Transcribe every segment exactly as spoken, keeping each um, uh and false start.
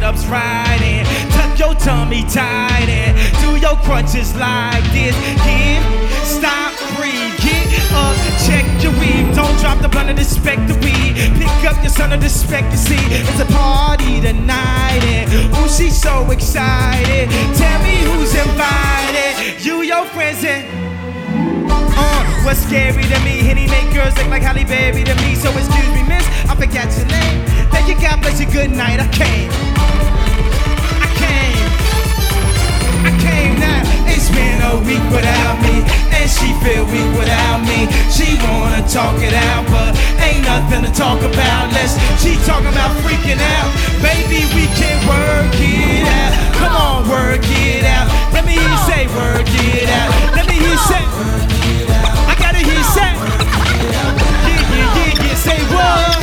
sit-ups right in. Tuck your tummy tight in. Do your crunches like this. Get, stop, breathe. Get up, check your weave. Don't drop the blunt of the spec the weed. Pick up your son of the spec to see. It's a party tonight and ooh, she's so excited. Tell me who's invited. You, your friends, and Uh, what's scary to me? Henny make girls look like Halle Berry to me. So excuse me, miss, I forgot your name. Thank you, God bless you, good night. I came, I came, I came now. It's been a week without me, and she feel weak without me. She wanna talk it out, but ain't nothing to talk about. Let's, she talking about freaking out. Baby, we can work it out. Come on, work it out. Let me hear you say, work it out. Let me hear you say, I gotta hear you say, yeah, yeah, yeah, yeah, say what?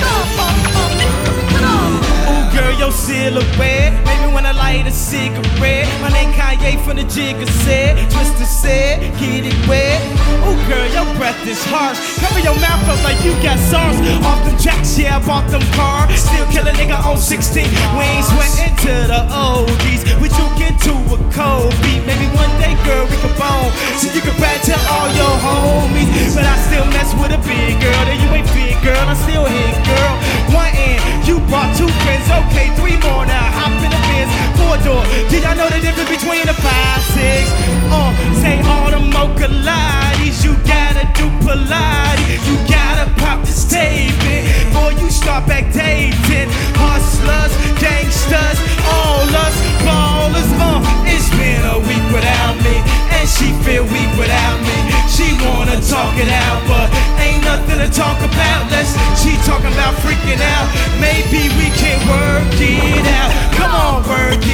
Ooh, girl, your silhouette, maybe when I light a cigarette. My name Kanye from the Jigga said, Twister said, get it wet. Ooh, girl, your breath is harsh. Cover your mouth up like you got SARS. Off them jacks, yeah, I bought them cars. Still kill a nigga on sixteen. We ain't sweating to the oldies. We took into a cold beat. Maybe one day, girl, we could bone. So you can brag to all your homies. But I still mess with a big girl. And you ain't big, girl, I still hit, girl. One end, you brought two friends. Okay, three more now. Hop in the Benz, four door. Did y'all know the difference between a five, six? Uh, say all the mocha ladies. You gotta do Pilates. You gotta pop this tape in before you start back dating. Hustlers, gangsters, all us ballers. Uh, it's been a week without me, and she feel weak without me. She wanna talk it out, but ain't nothing to talk about. Let's, she talking about freaking out. Maybe we can work it out. Come on, work it out.